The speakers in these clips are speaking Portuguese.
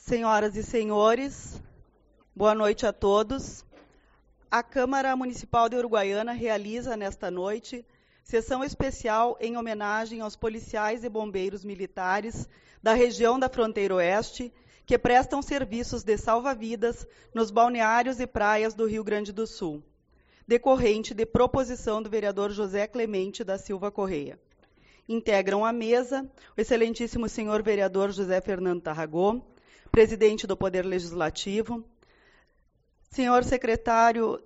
Senhoras e senhores, boa noite a todos. A Câmara Municipal de Uruguaiana realiza nesta noite sessão especial em homenagem aos policiais e bombeiros militares da região da Fronteira Oeste que prestam serviços de salva-vidas nos balneários e praias do Rio Grande do Sul, decorrente de proposição do vereador José Clemente da Silva Correia. Integram a mesa o excelentíssimo senhor vereador José Fernando Tarragó, presidente do Poder Legislativo, senhor secretário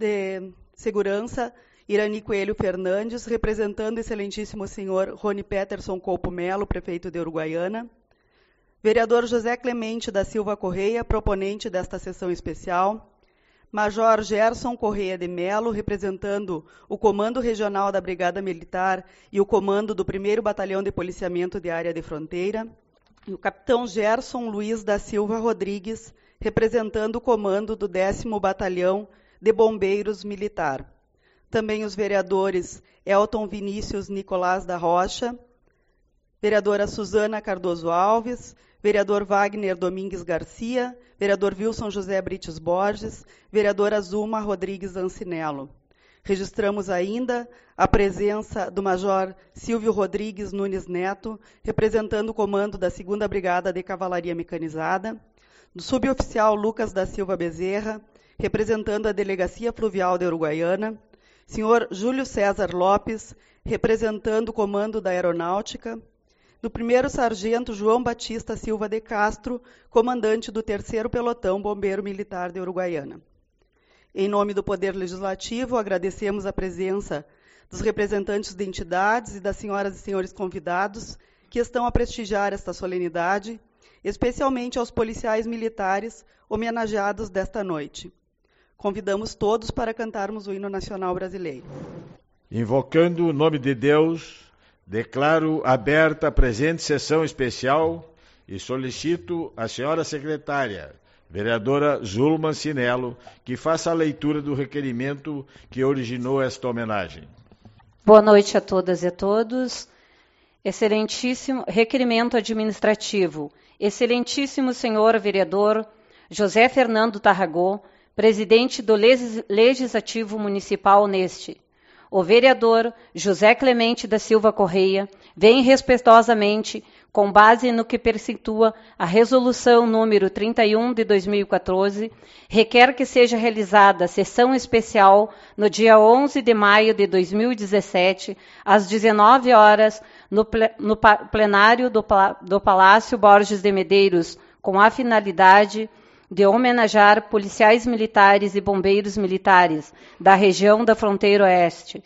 de Segurança, Irani Coelho Fernandes, representando o excelentíssimo senhor Rony Peterson Coupo Melo, prefeito de Uruguaiana, vereador José Clemente da Silva Correia, proponente desta sessão especial, Major Gerson Correia de Melo, representando o Comando Regional da Brigada Militar e o Comando do 1º Batalhão de Policiamento de Área de Fronteira, e o capitão Gerson Luiz da Silva Rodrigues, representando o comando do 10º Batalhão de Bombeiros Militar. Também os vereadores Elton Vinícius Nicolás da Rocha, vereadora Suzana Cardoso Alves, vereador Wagner Domingues Garcia, vereador Wilson José Brites Borges, vereadora Zuma Rodrigues Ancinello. Registramos ainda a presença do Major Silvio Rodrigues Nunes Neto, representando o comando da 2ª Brigada de Cavalaria Mecanizada, do suboficial Lucas da Silva Bezerra, representando a Delegacia Fluvial de Uruguaiana, senhor Júlio César Lopes, representando o comando da Aeronáutica, do 1º Sargento João Batista Silva de Castro, comandante do 3º Pelotão Bombeiro Militar de Uruguaiana. Em nome do Poder Legislativo, agradecemos a presença dos representantes de entidades e das senhoras e senhores convidados que estão a prestigiar esta solenidade, especialmente aos policiais militares homenageados desta noite. Convidamos todos para cantarmos o hino nacional brasileiro. Invocando o nome de Deus, declaro aberta a presente sessão especial e solicito à senhora secretária, vereadora Zulma Ancinello, que faça a leitura do requerimento que originou esta homenagem. Boa noite a todas e a todos. Excelentíssimo requerimento administrativo. Excelentíssimo senhor vereador José Fernando Tarragó, presidente do Legislativo Municipal neste. O vereador José Clemente da Silva Correia vem respeitosamente, com base no que preceitua a Resolução número 31 de 2014, requer que seja realizada sessão especial no dia 11 de maio de 2017, às 19 horas, no plenário do Palácio Borges de Medeiros, com a finalidade de homenagear policiais militares e bombeiros militares da região da Fronteira Oeste,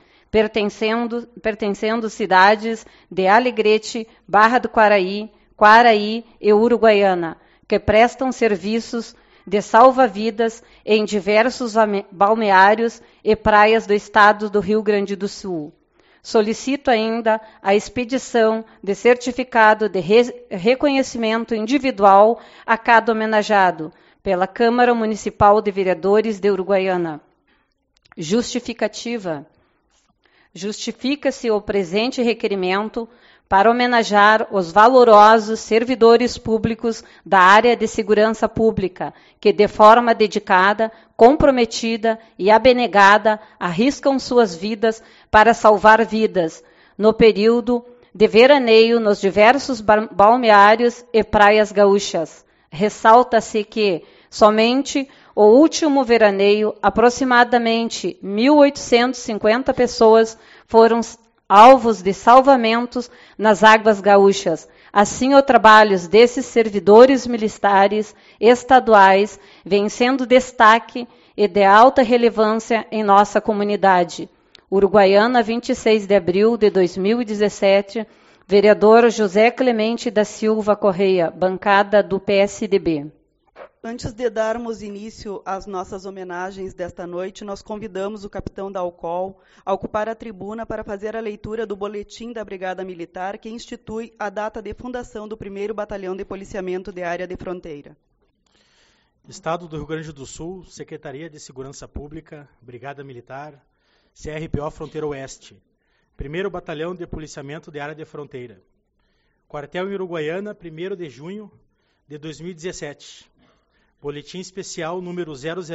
pertencendo cidades de Alegrete, Barra do Quaraí, Quaraí e Uruguaiana, que prestam serviços de salva-vidas em diversos balneários e praias do estado do Rio Grande do Sul. Solicito ainda a expedição de certificado de reconhecimento individual a cada homenageado, pela Câmara Municipal de Vereadores de Uruguaiana. Justificativa. Justifica-se o presente requerimento para homenagear os valorosos servidores públicos da área de segurança pública, que de forma dedicada, comprometida e abnegada arriscam suas vidas para salvar vidas, no período de veraneio nos diversos balneários e praias gaúchas. Ressalta-se que, somente o último veraneio, aproximadamente 1.850 pessoas foram alvos de salvamentos nas águas gaúchas. Assim, os trabalhos desses servidores militares estaduais vêm sendo destaque e de alta relevância em nossa comunidade. Uruguaiana, 26 de abril de 2017, vereador José Clemente da Silva Correia, bancada do PSDB. Antes de darmos início às nossas homenagens desta noite, nós convidamos o capitão da Alcol a ocupar a tribuna para fazer a leitura do boletim da Brigada Militar, que institui a data de fundação do 1º Batalhão de Policiamento de Área de Fronteira. Estado do Rio Grande do Sul, Secretaria de Segurança Pública, Brigada Militar, CRPO Fronteira Oeste, 1º Batalhão de Policiamento de Área de Fronteira. Quartel em Uruguaiana, 1º de junho de 2017. Boletim Especial número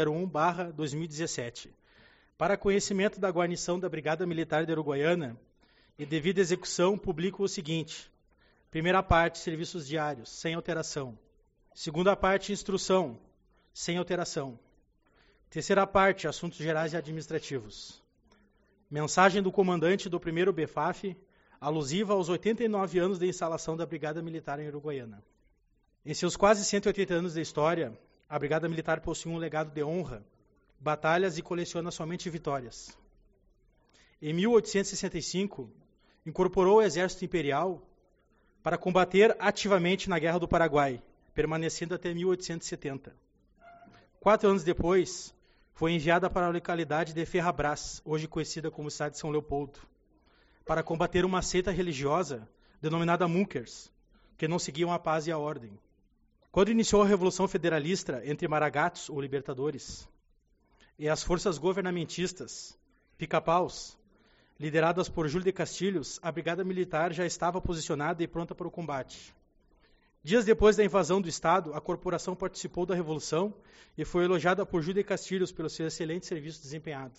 001/2017. Para conhecimento da guarnição da Brigada Militar de Uruguaiana e devida execução, publico o seguinte. Primeira parte, serviços diários, sem alteração. Segunda parte, instrução, sem alteração. Terceira parte, assuntos gerais e administrativos. Mensagem do comandante do 1º BFAF, alusiva aos 89 anos de instalação da Brigada Militar em Uruguaiana. Em seus quase 180 anos de história, a Brigada Militar possui um legado de honra, batalhas e coleciona somente vitórias. Em 1865, incorporou o Exército Imperial para combater ativamente na Guerra do Paraguai, permanecendo até 1870. 4 anos depois, foi enviada para a localidade de Ferrabras, hoje conhecida como cidade de São Leopoldo, para combater uma seita religiosa denominada Munkers, que não seguiam a paz e a ordem. Quando iniciou a Revolução Federalista entre Maragatos, ou Libertadores, e as forças governamentistas, pica-paus, lideradas por Júlio de Castilhos, a Brigada Militar já estava posicionada e pronta para o combate. Dias depois da invasão do Estado, a corporação participou da Revolução e foi elogiada por Júlio de Castilhos pelo seu excelente serviço desempenhado.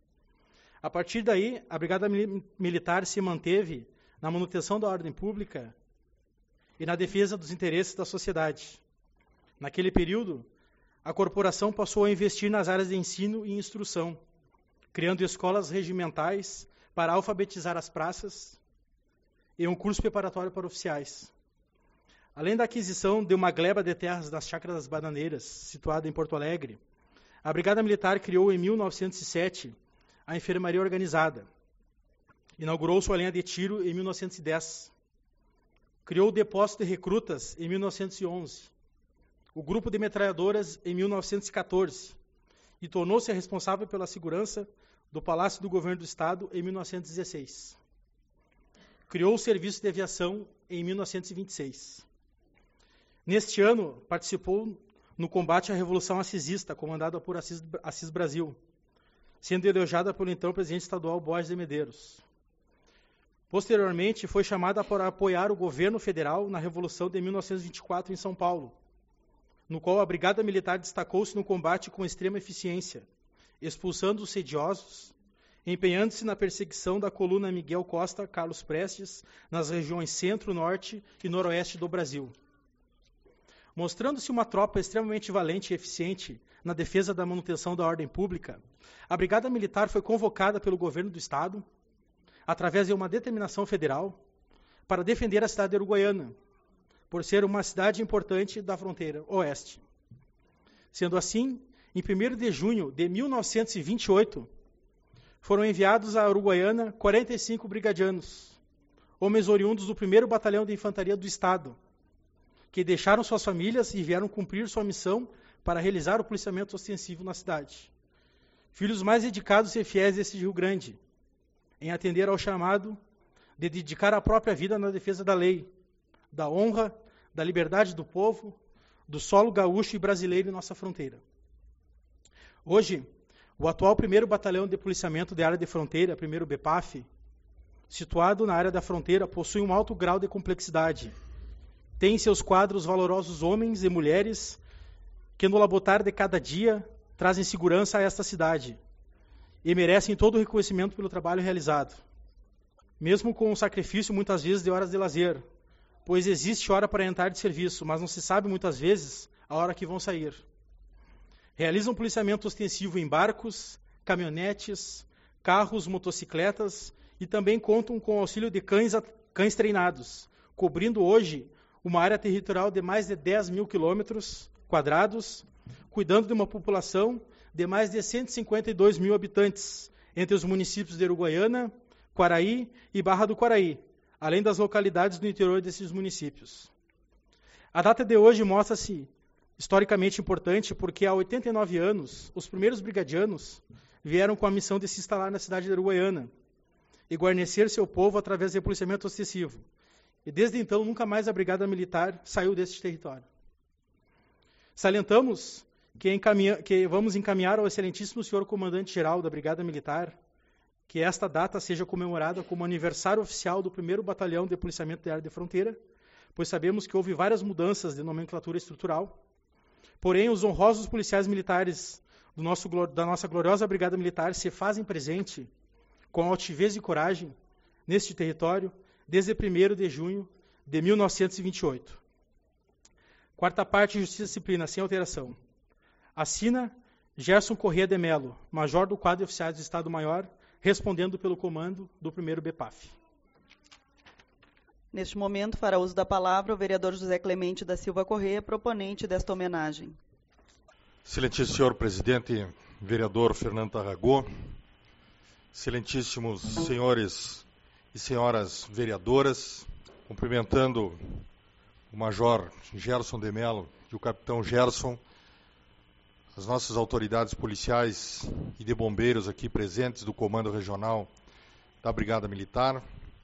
A partir daí, a Brigada Militar se manteve na manutenção da ordem pública e na defesa dos interesses da sociedade. Naquele período, a corporação passou a investir nas áreas de ensino e instrução, criando escolas regimentais para alfabetizar as praças e um curso preparatório para oficiais. Além da aquisição de uma gleba de terras das Chácaras das Bananeiras, situada em Porto Alegre, a Brigada Militar criou em 1907 a Enfermaria Organizada. Inaugurou sua linha de tiro em 1910. Criou o Depósito de Recrutas em 1911. O Grupo de Metralhadoras em 1914. E tornou-se responsável pela segurança do Palácio do Governo do Estado em 1916. Criou o Serviço de Aviação em 1926. Neste ano, participou no combate à Revolução Assisista, comandada por Assis Brasil, sendo elogiada pelo então presidente estadual Borges de Medeiros. Posteriormente, foi chamada para apoiar o governo federal na Revolução de 1924 em São Paulo, no qual a Brigada Militar destacou-se no combate com extrema eficiência, expulsando os sediosos, empenhando-se na perseguição da coluna Miguel Costa, Carlos Prestes, nas regiões centro, norte e noroeste do Brasil. Mostrando-se uma tropa extremamente valente e eficiente na defesa da manutenção da ordem pública, a Brigada Militar foi convocada pelo governo do Estado, através de uma determinação federal, para defender a cidade de Uruguaiana, por ser uma cidade importante da fronteira oeste. Sendo assim, em 1º de junho de 1928, foram enviados à Uruguaiana 45 brigadianos, homens oriundos do 1º Batalhão de Infantaria do Estado, que deixaram suas famílias e vieram cumprir sua missão para realizar o policiamento ostensivo na cidade. Filhos mais dedicados e fiéis desse Rio Grande, em atender ao chamado de dedicar a própria vida na defesa da lei, da honra, da liberdade do povo, do solo gaúcho e brasileiro em nossa fronteira. Hoje, o atual 1º Batalhão de Policiamento de Área de Fronteira, 1º BPAF, situado na área da fronteira, possui um alto grau de complexidade. Tem em seus quadros valorosos homens e mulheres que, no labotar de cada dia, trazem segurança a esta cidade e merecem todo o reconhecimento pelo trabalho realizado, mesmo com o sacrifício, muitas vezes, de horas de lazer, pois existe hora para entrar de serviço, mas não se sabe, muitas vezes, a hora que vão sair. Realizam policiamento ostensivo em barcos, caminhonetes, carros, motocicletas e também contam com o auxílio de cães treinados, cobrindo hoje uma área territorial de mais de 10 mil quilômetros quadrados, cuidando de uma população de mais de 152 mil habitantes, entre os municípios de Uruguaiana, Quaraí e Barra do Quaraí, além das localidades do interior desses municípios. A data de hoje mostra-se historicamente importante porque há 89 anos, os primeiros brigadianos vieram com a missão de se instalar na cidade de Uruguaiana e guarnecer seu povo através de policiamento ostensivo. E desde então, nunca mais a Brigada Militar saiu deste território. Salientamos que vamos encaminhar ao excelentíssimo senhor comandante-geral da Brigada Militar que esta data seja comemorada como aniversário oficial do 1º Batalhão de Policiamento de Área de Fronteira, pois sabemos que houve várias mudanças de nomenclatura estrutural. Porém, os honrosos policiais militares da nossa gloriosa Brigada Militar se fazem presente com altivez e coragem neste território desde 1º de junho de 1928. Quarta parte, Justiça e Disciplina, sem alteração. Assina Gerson Corrêa de Melo, Major do Quadro de Oficiais de Estado-Maior, respondendo pelo comando do 1º BPAF. Neste momento, fará uso da palavra o vereador José Clemente da Silva Corrêa, proponente desta homenagem. Excelentíssimo senhor presidente, vereador Fernando Tarragó, excelentíssimos senhores e senhoras vereadoras, cumprimentando o Major Gerson de Melo e o Capitão Gerson, as nossas autoridades policiais e de bombeiros aqui presentes do Comando Regional da Brigada Militar.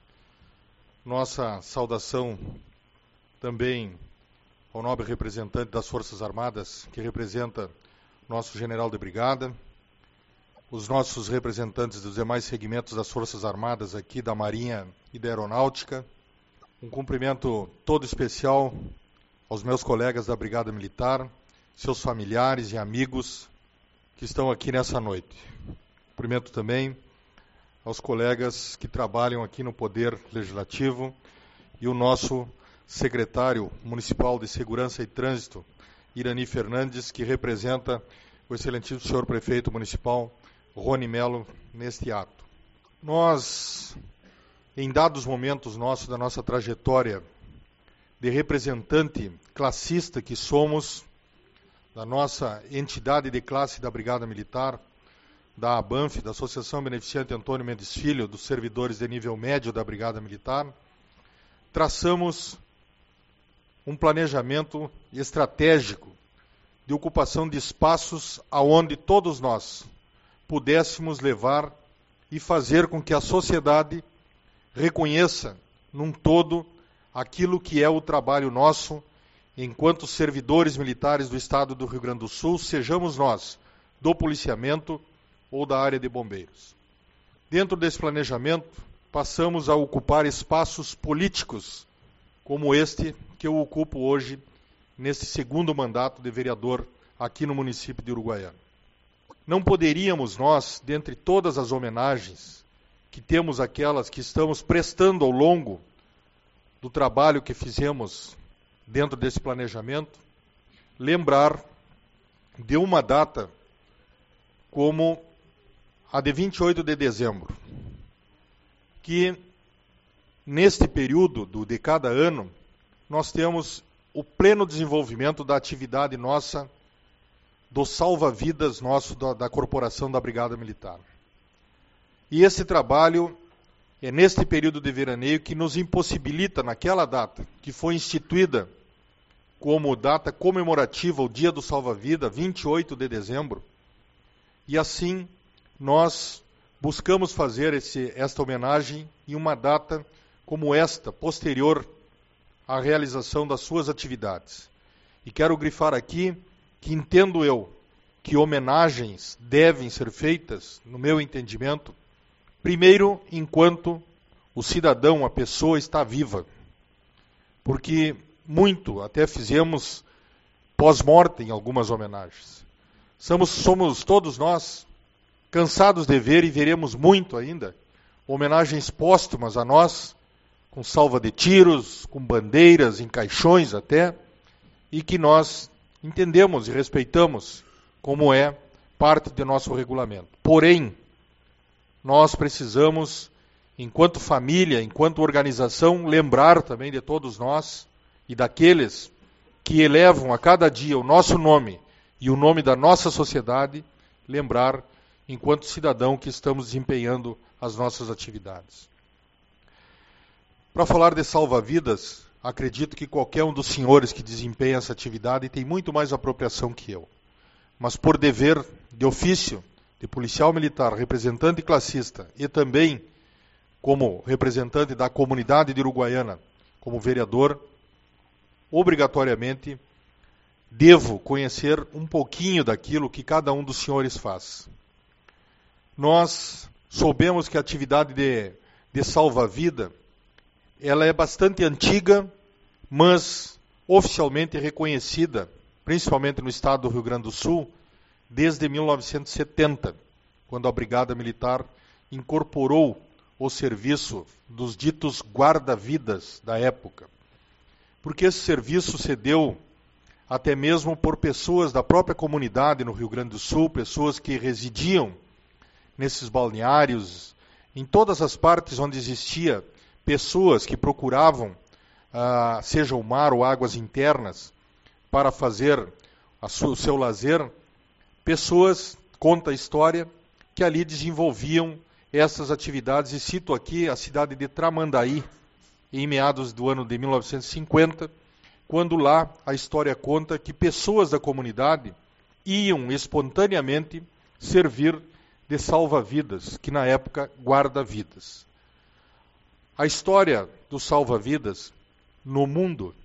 Nossa saudação também ao nobre representante das Forças Armadas, que representa nosso general de brigada, os nossos representantes dos demais segmentos das Forças Armadas aqui, da Marinha e da Aeronáutica. Um cumprimento todo especial aos meus colegas da Brigada Militar, seus familiares e amigos que estão aqui nessa noite. Cumprimento também aos colegas que trabalham aqui no Poder Legislativo e o nosso secretário municipal de Segurança e Trânsito, Irani Fernandes, que representa o excelentíssimo senhor prefeito municipal, Rony Melo, neste ato. Nós, em dados momentos da nossa trajetória de representante classista que somos, da nossa entidade de classe da Brigada Militar, da ABANF, da Associação Beneficente Antônio Mendes Filho, dos servidores de nível médio da Brigada Militar, traçamos um planejamento estratégico de ocupação de espaços aonde todos nós pudéssemos levar e fazer com que a sociedade reconheça num todo aquilo que é o trabalho nosso enquanto servidores militares do Estado do Rio Grande do Sul, sejamos nós do policiamento ou da área de bombeiros. Dentro desse planejamento, passamos a ocupar espaços políticos, como este que eu ocupo hoje, neste segundo mandato de vereador aqui no município de Uruguaiana. Não poderíamos nós, dentre todas as homenagens que temos, aquelas que estamos prestando ao longo do trabalho que fizemos dentro desse planejamento, lembrar de uma data como a de 28 de dezembro, que neste período de cada ano nós temos o pleno desenvolvimento da atividade nossa, do salva-vidas nosso da Corporação da Brigada Militar. E esse trabalho é neste período de veraneio que nos impossibilita, naquela data, que foi instituída como data comemorativa, o Dia do Salva-Vida, 28 de dezembro, e assim nós buscamos fazer esta homenagem em uma data como esta, posterior à realização das suas atividades. E quero grifar aqui que entendo eu que homenagens devem ser feitas, no meu entendimento, primeiro enquanto o cidadão, a pessoa está viva. Porque muito, até fizemos pós-mortem algumas homenagens. Somos todos nós cansados de ver, e veremos muito ainda, homenagens póstumas a nós, com salva de tiros, com bandeiras, em caixões até, e que nós entendemos e respeitamos como é parte do nosso regulamento. Porém, nós precisamos, enquanto família, enquanto organização, lembrar também de todos nós e daqueles que elevam a cada dia o nosso nome e o nome da nossa sociedade, lembrar, enquanto cidadão, que estamos desempenhando as nossas atividades. Para falar de salva-vidas, acredito que qualquer um dos senhores que desempenha essa atividade tem muito mais apropriação que eu. Mas por dever de ofício, de policial militar, representante classista e também como representante da comunidade de Uruguaiana, como vereador, obrigatoriamente devo conhecer um pouquinho daquilo que cada um dos senhores faz. Nós soubemos que a atividade de salva-vida ela é bastante antiga, mas oficialmente reconhecida, principalmente no estado do Rio Grande do Sul, desde 1970, quando a Brigada Militar incorporou o serviço dos ditos guarda-vidas da época. Porque esse serviço se deu até mesmo por pessoas da própria comunidade no Rio Grande do Sul, pessoas que residiam nesses balneários, em todas as partes onde existia pessoas que procuravam, seja o mar ou águas internas, para fazer o seu lazer, pessoas, conta a história, que ali desenvolviam essas atividades, e cito aqui a cidade de Tramandaí, em meados do ano de 1950, quando lá a história conta que pessoas da comunidade iam espontaneamente servir de salva-vidas, que na época guarda-vidas. A história do salva-vidas no mundo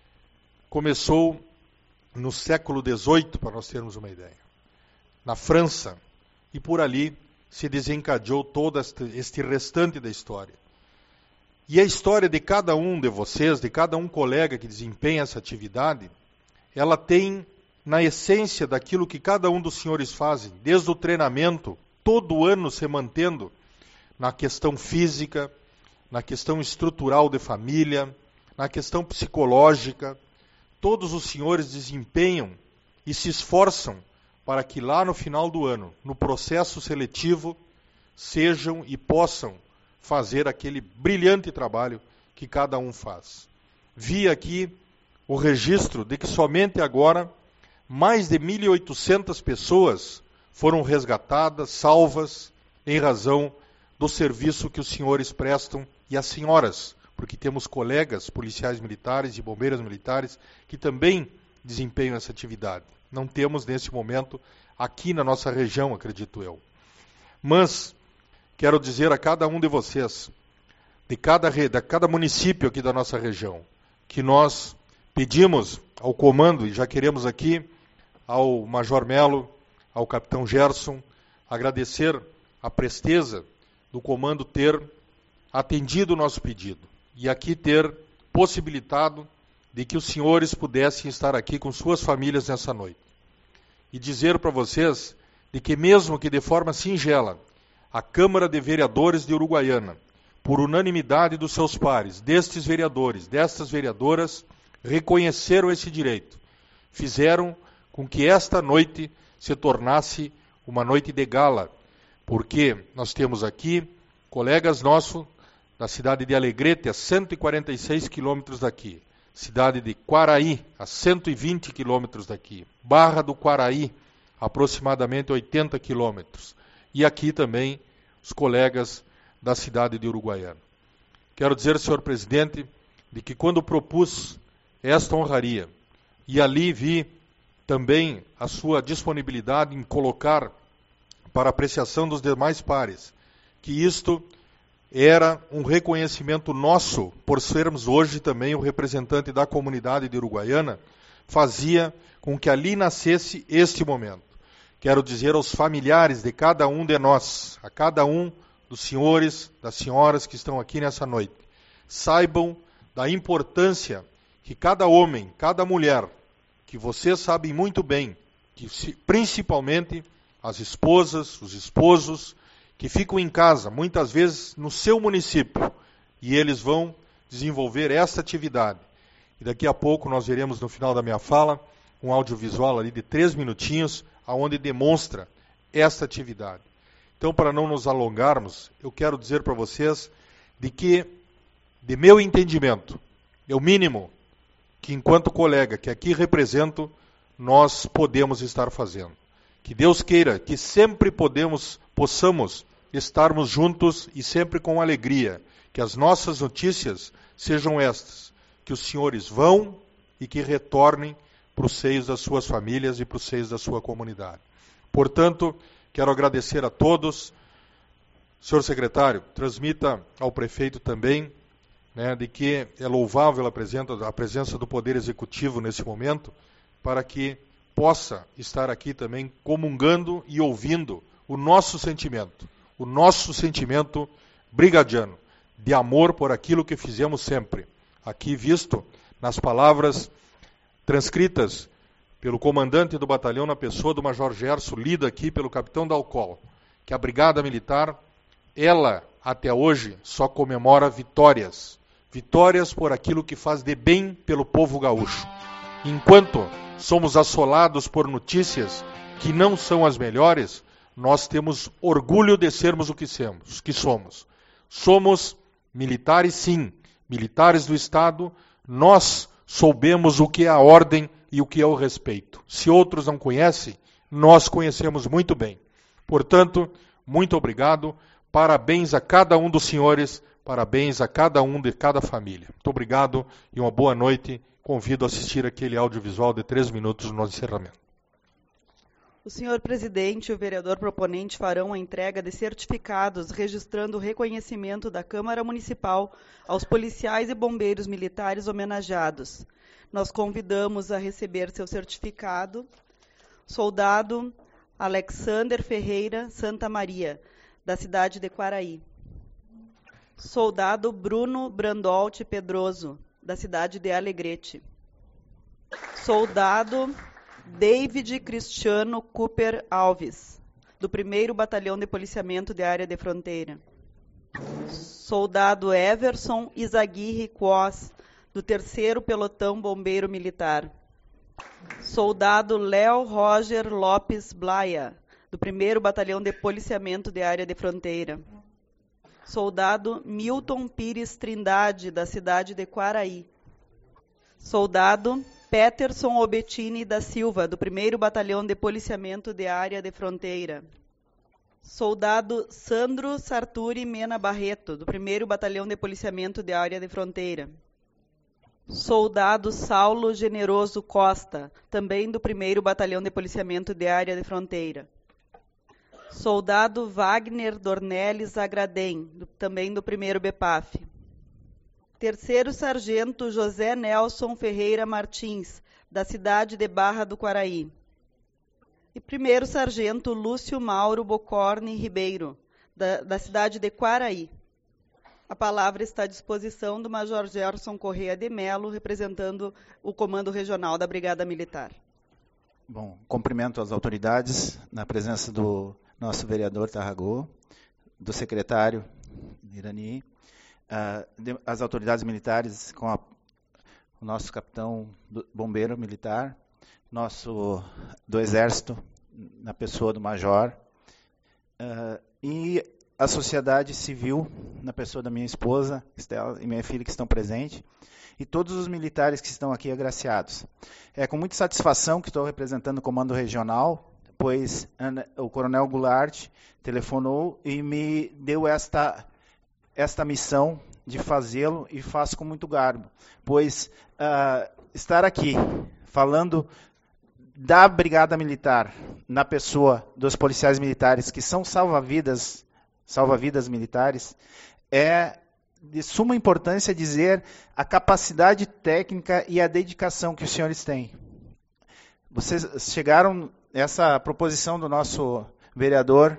começou no século XVIII, para nós termos uma ideia, na França, e por ali se desencadeou todo este restante da história. E a história de cada um de vocês, de cada um colega que desempenha essa atividade, ela tem na essência daquilo que cada um dos senhores fazem, desde o treinamento, todo ano se mantendo na questão física, na questão estrutural de família, na questão psicológica. Todos os senhores desempenham e se esforçam para que lá no final do ano, no processo seletivo, sejam e possam fazer aquele brilhante trabalho que cada um faz. Vi aqui o registro de que somente agora mais de 1.800 pessoas foram resgatadas, salvas, em razão do serviço que os senhores prestam, e as senhoras, porque temos colegas policiais militares e bombeiras militares que também desempenham essa atividade. Não temos nesse momento aqui na nossa região, acredito eu. Mas quero dizer a cada um de vocês, de cada município aqui da nossa região, que nós pedimos ao comando, e já queremos aqui ao Major Melo, ao Capitão Gerson, agradecer a presteza do comando ter atendido o nosso pedido e aqui ter possibilitado de que os senhores pudessem estar aqui com suas famílias nessa noite. E dizer para vocês de que mesmo que de forma singela, a Câmara de Vereadores de Uruguaiana, por unanimidade dos seus pares, destes vereadores, destas vereadoras, reconheceram esse direito, fizeram com que esta noite se tornasse uma noite de gala, porque nós temos aqui colegas nossos da cidade de Alegrete, a 146 quilômetros daqui, cidade de Quaraí, a 120 quilômetros daqui, Barra do Quaraí, aproximadamente 80 quilômetros, e aqui também os colegas da cidade de Uruguaiana. Quero dizer, senhor presidente, de que quando propus esta honraria, e ali vi também a sua disponibilidade em colocar para apreciação dos demais pares, que isto era um reconhecimento nosso, por sermos hoje também o representante da comunidade de Uruguaiana, fazia com que ali nascesse este momento. Quero dizer aos familiares de cada um de nós, a cada um dos senhores, das senhoras que estão aqui nessa noite, saibam da importância que cada homem, cada mulher, que vocês sabem muito bem, que principalmente as esposas, os esposos, que ficam em casa, muitas vezes no seu município, e eles vão desenvolver essa atividade. E daqui a pouco nós veremos no final da minha fala um audiovisual ali de 3 minutinhos, aonde demonstra esta atividade. Então, para não nos alongarmos, eu quero dizer para vocês de que, de meu entendimento, é o mínimo que, enquanto colega que aqui represento, nós podemos estar fazendo. Que Deus queira que sempre possamos estarmos juntos e sempre com alegria. Que as nossas notícias sejam estas, que os senhores vão e que retornem para os seios das suas famílias e para os seios da sua comunidade. Portanto, quero agradecer a todos. Senhor secretário, transmita ao prefeito também, de que é louvável a presença do Poder Executivo nesse momento, para que possa estar aqui também comungando e ouvindo o nosso sentimento brigadiano, de amor por aquilo que fizemos sempre, aqui visto nas palavras transcritas pelo comandante do batalhão na pessoa do Major Gerson, lida aqui pelo capitão Dalcol, que a Brigada Militar, ela, até hoje, só comemora vitórias. Vitórias por aquilo que faz de bem pelo povo gaúcho. Enquanto somos assolados por notícias que não são as melhores, nós temos orgulho de sermos o que somos. Somos militares, sim, militares do Estado. Nós soubemos o que é a ordem e o que é o respeito. Se outros não conhecem, nós conhecemos muito bem. Portanto, muito obrigado. Parabéns a cada um dos senhores, parabéns a cada um de cada família. Muito obrigado e uma boa noite. Convido a assistir aquele audiovisual de 3 minutos no nosso encerramento. O senhor presidente e o vereador proponente farão a entrega de certificados registrando o reconhecimento da Câmara Municipal aos policiais e bombeiros militares homenageados. Nós convidamos a receber seu certificado soldado Alexander Ferreira Santa Maria, da cidade de Quaraí. Soldado Bruno Brandolt Pedroso, da cidade de Alegrete. Soldado David Cristiano Cooper Alves, do 1º Batalhão de Policiamento de Área de Fronteira. Soldado Everson Izaguirre Quos, do 3º Pelotão Bombeiro Militar. Soldado Léo Roger Lopes Blaia, do 1º Batalhão de Policiamento de Área de Fronteira. Soldado Milton Pires Trindade, da cidade de Quaraí. Soldado Peterson Obettini da Silva, do 1º Batalhão de Policiamento de Área de Fronteira. Soldado Sandro Sarturi Mena Barreto, do 1º Batalhão de Policiamento de Área de Fronteira. Soldado Saulo Generoso Costa, também do 1º Batalhão de Policiamento de Área de Fronteira. Soldado Wagner Dornelles Agradem, também do 1º BPAF. 3º Sargento José Nelson Ferreira Martins, da cidade de Barra do Quaraí. E 1º Sargento Lúcio Mauro Bocorni Ribeiro, da cidade de Quaraí. A palavra está à disposição do Major Gerson Correia de Melo, representando o Comando Regional da Brigada Militar. Bom, cumprimento as autoridades, na presença do nosso vereador Tarragô, do secretário Irani, as autoridades militares com o nosso capitão bombeiro militar, do Exército, na pessoa do Major, e a sociedade civil, na pessoa da minha esposa, Estela, e minha filha que estão presentes, e todos os militares que estão aqui agraciados. É com muita satisfação que estou representando o Comando Regional, pois o Coronel Goulart telefonou e me deu esta missão de fazê-lo, e faço com muito garbo, pois estar aqui falando da Brigada Militar, na pessoa dos policiais militares, que são salva-vidas militares, é de suma importância dizer a capacidade técnica e a dedicação que os senhores têm. Vocês chegaram, essa proposição do nosso vereador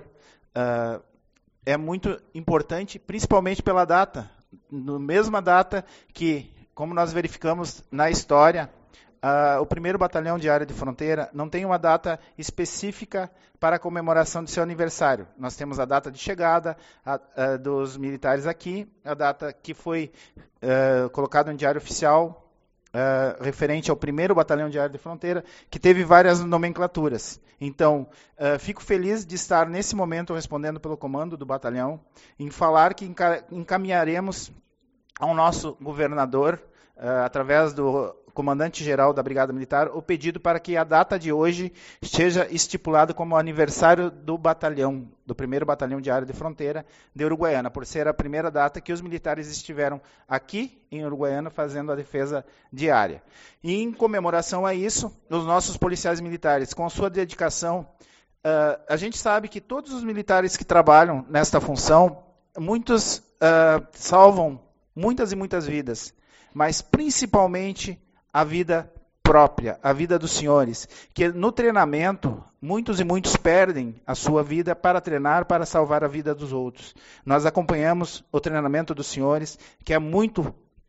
é muito importante, principalmente pela data, na mesma data que, como nós verificamos na história, o 1º Batalhão de Área de Fronteira não tem uma data específica para a comemoração de seu aniversário. Nós temos a data de chegada dos militares aqui, a data que foi colocada no Diário Oficial, referente ao 1º Batalhão de Área de Fronteira, que teve várias nomenclaturas. Então, fico feliz de estar nesse momento respondendo pelo comando do batalhão, em falar que encaminharemos ao nosso governador, através do comandante-geral da Brigada Militar, o pedido para que a data de hoje seja estipulada como aniversário do batalhão, do 1º Batalhão de Área de Fronteira de Uruguaiana, por ser a primeira data que os militares estiveram aqui em Uruguaiana fazendo a defesa diária. E em comemoração a isso, os nossos policiais militares, com sua dedicação, a gente sabe que todos os militares que trabalham nesta função, muitos salvam muitas e muitas vidas, mas principalmente a vida própria, a vida dos senhores, que no treinamento, muitos e muitos perdem a sua vida para treinar, para salvar a vida dos outros. Nós acompanhamos o treinamento dos senhores, que é muito,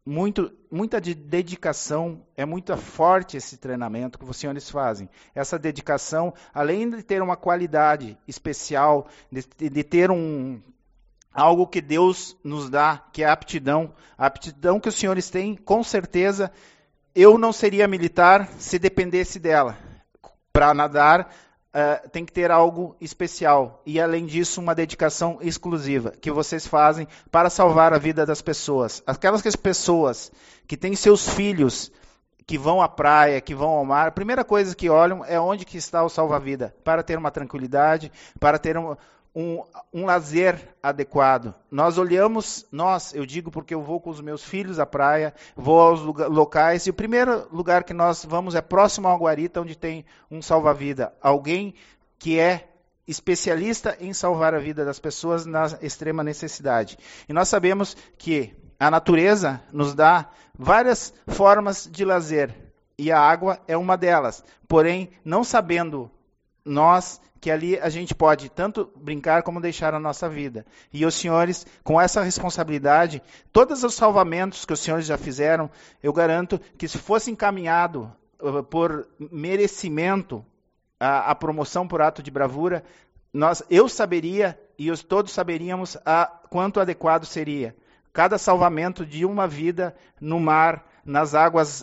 muita dedicação, é muito forte esse treinamento que os senhores fazem. Essa dedicação, além de ter uma qualidade especial, de ter algo que Deus nos dá, que é a aptidão que os senhores têm, com certeza, eu não seria militar se dependesse dela. Para nadar, tem que ter algo especial. E, além disso, uma dedicação exclusiva que vocês fazem para salvar a vida das pessoas. Aquelas pessoas que têm seus filhos que vão à praia, que vão ao mar, a primeira coisa que olham é onde que está o salva-vida, para ter uma tranquilidade, para ter um lazer adequado. Nós olhamos, eu digo porque eu vou com os meus filhos à praia, vou aos locais, e o primeiro lugar que nós vamos é próximo ao guarita, onde tem um salva-vida, alguém que é especialista em salvar a vida das pessoas na extrema necessidade. E nós sabemos que a natureza nos dá várias formas de lazer, e a água é uma delas. Porém, não sabendo nós que ali a gente pode tanto brincar como deixar a nossa vida. E os senhores, com essa responsabilidade, todos os salvamentos que os senhores já fizeram, eu garanto que se fosse encaminhado por merecimento a promoção por ato de bravura, eu saberia e todos saberíamos quanto adequado seria. Cada salvamento de uma vida no mar, nas águas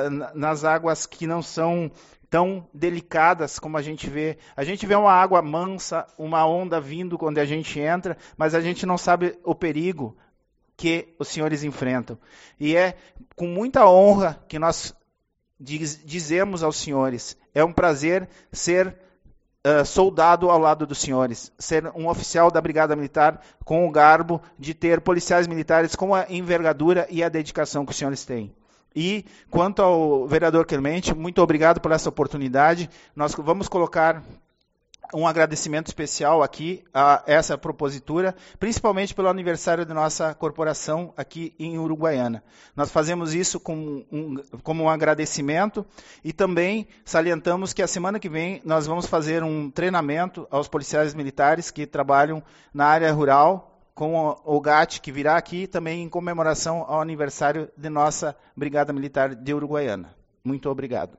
que não são tão delicadas como a gente vê. A gente vê uma água mansa, uma onda vindo quando a gente entra, mas a gente não sabe o perigo que os senhores enfrentam. E é com muita honra que nós dizemos aos senhores, é um prazer ser soldado ao lado dos senhores, ser um oficial da Brigada Militar com o garbo de ter policiais militares com a envergadura e a dedicação que os senhores têm. E, quanto ao vereador Clemente, muito obrigado por essa oportunidade. Nós vamos colocar um agradecimento especial aqui a essa propositura, principalmente pelo aniversário da nossa corporação aqui em Uruguaiana. Nós fazemos isso como um agradecimento e também salientamos que a semana que vem nós vamos fazer um treinamento aos policiais militares que trabalham na área rural, com o GAT, que virá aqui também em comemoração ao aniversário de nossa Brigada Militar de Uruguaiana. Muito obrigado.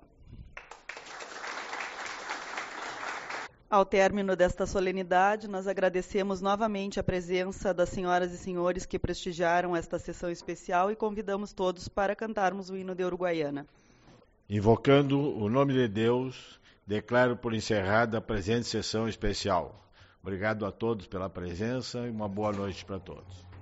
Ao término desta solenidade, nós agradecemos novamente a presença das senhoras e senhores que prestigiaram esta sessão especial e convidamos todos para cantarmos o hino de Uruguaiana. Invocando o nome de Deus, declaro por encerrada a presente sessão especial. Obrigado a todos pela presença e uma boa noite para todos.